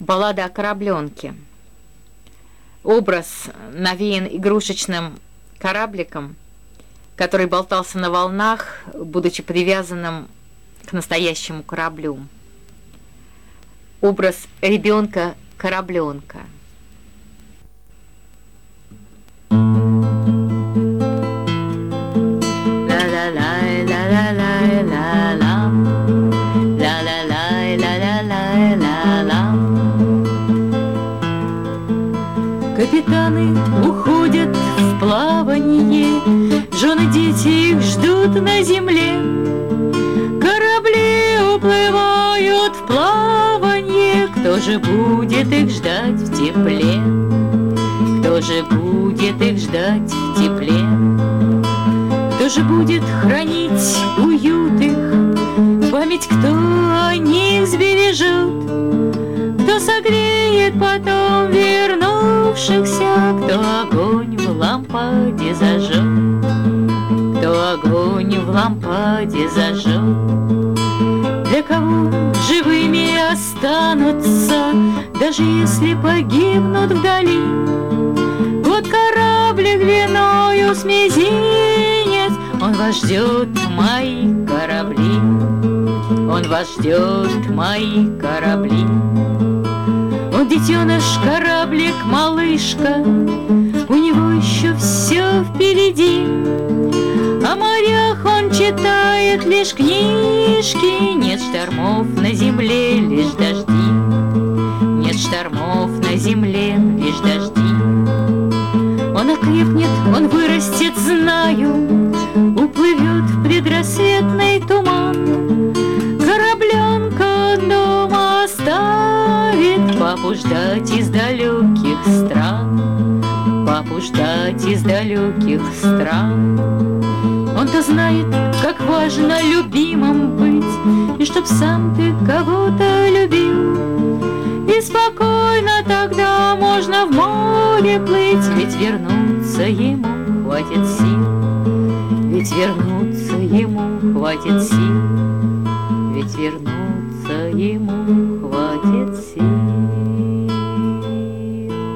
Баллада о корабленке. Образ навеян игрушечным корабликом, который болтался на волнах, будучи привязанным к настоящему кораблю. Образ ребенка-корабленка. Капитаны уходят в плаванье, жены, дети их ждут на земле. Корабли уплывают в плаванье, кто же будет их ждать в тепле? Кто же будет их ждать в тепле? Кто же будет хранить уют их, память, кто о них сбережет? Кто согреет потом вернувшихся, кто огонь в лампаде зажжет? Кто огонь в лампаде зажжет? Для кого живыми останутся, даже если погибнут вдали? Вот кораблик длиною с мизинец, он вас ждет, мои корабли. Он вас ждет, мои корабли. Он детеныш, кораблик, малышка, у него еще все впереди. О морях он читает лишь книжки, нет штормов на земле, лишь дожди. Нет штормов на земле, лишь дожди. Он окрепнет, он вырастет, знаю, уплывет в предрассветный туман. Корабленка дома оставит папу ждать из далеких стран. Папу ждать из далеких стран. Он-то знает, как важно любимым быть, и чтоб сам ты кого-то любил. И спокойно тогда можно в море плыть, ведь вернуться ему хватит сил. Ведь вернуться ему хватит сил. Ведь вернуться ему